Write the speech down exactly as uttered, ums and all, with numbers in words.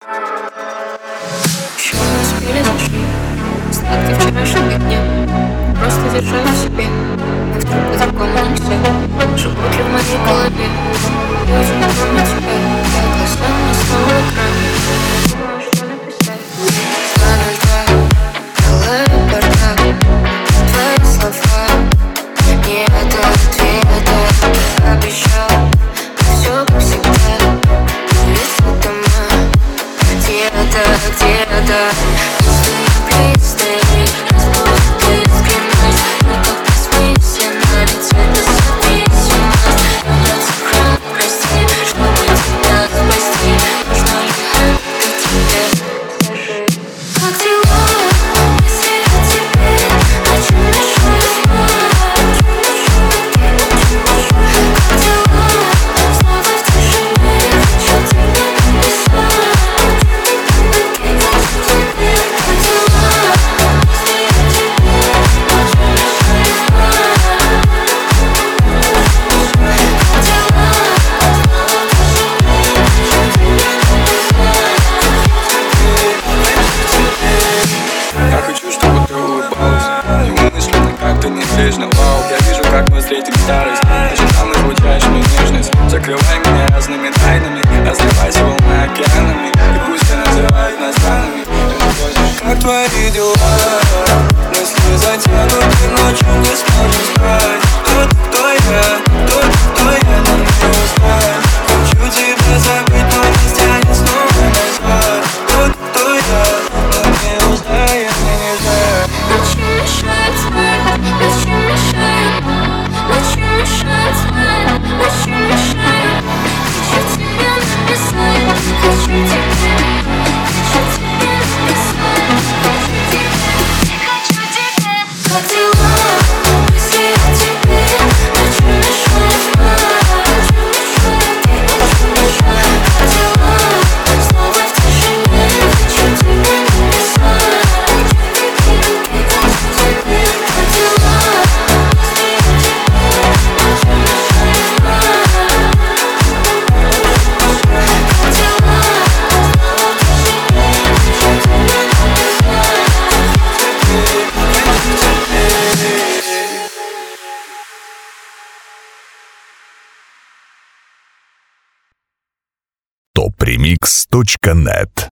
Еще не успели зашли остатки вчерашнего дня. Просто держала в себе, как вдруг по-другому нельзя. Живут ли в моей голове? Я уже не помню тебя. Я глаза не снова в экране. Думаю, что написать. Два ноль два, голая бардак. Твои слова не это ответа. Обещал все как всегда. Улицы, дома, где-то, где-то. Вау, я вижу, как мы встретим старость. Начинал излучаешь мне нежность. Закрывай меня разными тайнами, разливайся волны океанами. И пусть все называют нас странными. Как твои дела? Мысли затянуты, ночью не сможешь спать. Кто ты, кто я? Кто ты, кто я? Нам не узнать. Хочу тебя забыть, но не стянет снова назад. Кто ты, кто я? Нам не узнает, мне нельзя. Ночью мешает спать, ночью мешает, ночью мешает спать, ночью мешает. Хочу тебя написать, хочу тебя, хочу тебя написать, хочу тебя, хочу тебя. Как дела? Мысли о тебе, ночью мешает спать, ночью мешает, как дела? Снова в тишине, хочу тебя написать. топ ремикс точка нет